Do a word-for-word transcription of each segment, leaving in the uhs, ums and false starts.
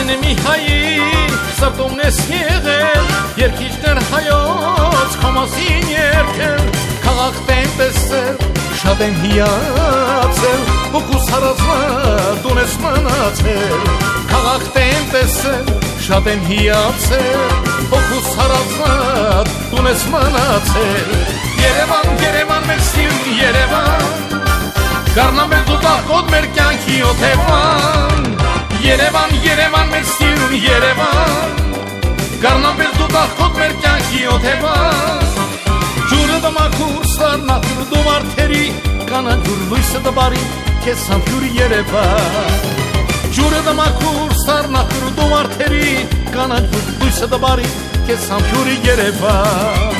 Անեմի հայի սրտումն ես եղել, երկիչներ հայոց կոմասին երկել, քաղաքտ եմ տեսել, շատ եմ հիացել, հոգուս հարազատ ունես մնացել, քաղաքտ եմ տեսել, շատ եմ հիացել, հոգուս հարազատ ունես մնացել, Երևան, Երևան մեր սիրուն Երևան, Գառնան մեր դուտախոտ մեր կյանքի օթևան, Երևան, Երևան մեր սիրուն Երևան, Գառնան մեր դուտախոտ մեր կյանքի օթևան, Ջուրը դմակուր սառնախուր դու մարդերի, կանանջուր լույսը դբարի, քեզ համբյուր Երևան, Ջուրը դմակուր սառնախուր դու մարդերի, կանանջուր լույսը դբարի, քեզ համբյուր Երևան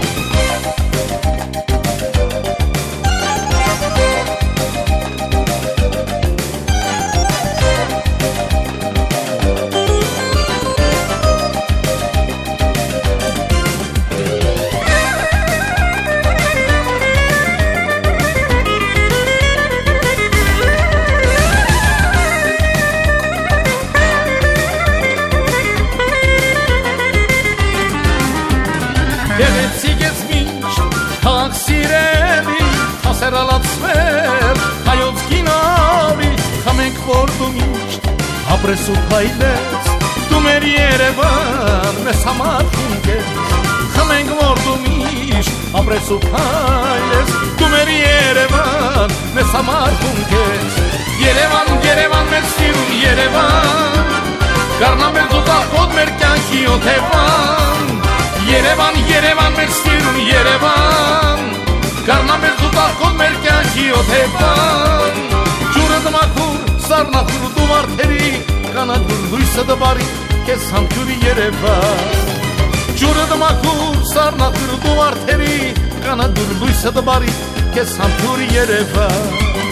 Գեղեցիկ ես մինչ հաղ սիրելի, հասերալացվել հայոց գինալի, խմենք որ դու միշտ ապրես ու փայլես, դու մեր Երևան մեզ համար խունգես, խմենք որ դու միշտ ապրես ու փայլես, դու մեր Երևան մեզ համար խունգես, Երևան, Երևան մեր սիրուն Երևան, Գառնան մեր դուտախոտ մեր կյանքի օթևան, Երևան, Երևան մեր սիրուն Երևան, Գառնան մեր դուտախոտ մեր կյանքի օթևան, Ջուրը դմակուր սառնախուր դու մարդերի, կանանջուր լույսը դբարի, քեզ համբյուր Երևան, Ջուրը դմակուր սառնախուր դու մարդերի, կանանջուր լույսը դբարի, քեզ համբյուր Երևան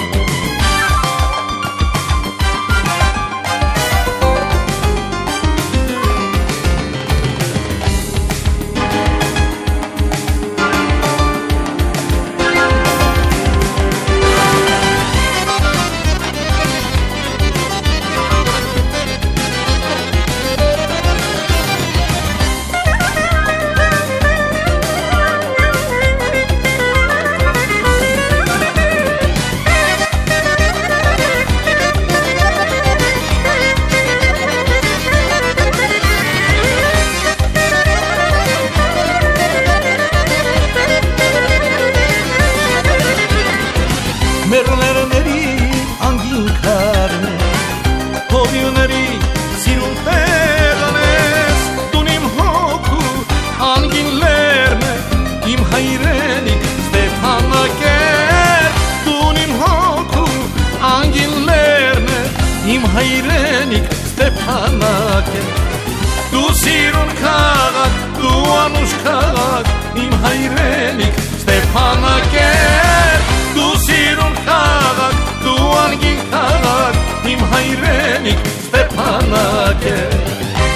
Մերներների անգին քարն է, հովյուների սիրուն տեղն ես, դուն իմ հոգու անգին լերն է, իմ հայրենիք Ստեփանակերտ, դուն իմ հոգու անգին լերն է, իմ հայրենիք Ստեփանակերտ, դու սիրուն քաղաք, դու անուշ քաղաք, իմ հայրենիք Ստեփանակերտ, դու սիրուն քաղաք, դու անգին քաղաք, իմ հայրենիք Ստեփանակերտ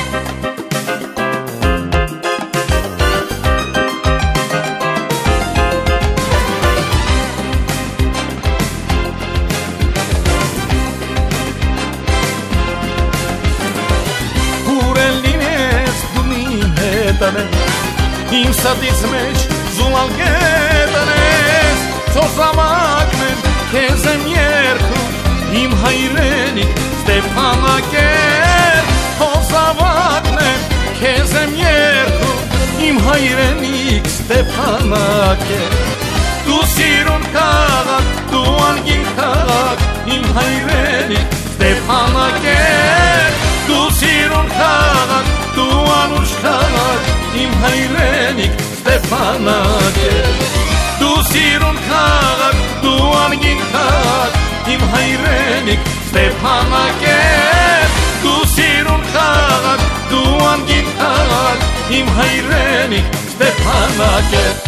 Հուրել լինես դու իմ հետն ես, իմ սատից մեջ զուլալ գետն ես, Ծոսավակն եմ, քեզ եմ երգում, իմ հայրենիք Ստեփանակերտ, Ծոսավակն եմ, քեզ եմ երգում, իմ հայրենիք Ստեփանակերտ, դու սիրուն քաղաք, դու անգին քաղաք, իմ հայրենիք Ստեփանակերտ, դու սիրուն քաղաք, դու անուշ քաղաք, իմ հայրենիք Ստեփանակերտ, դու սիրուն քաղաք, դու անգին քաղաք, իմ հայրենիք Ստեփանակերտ, դու սիրուն քաղաք, դու անգին քաղաք, իմ հայրենիք Ստեփանակերտ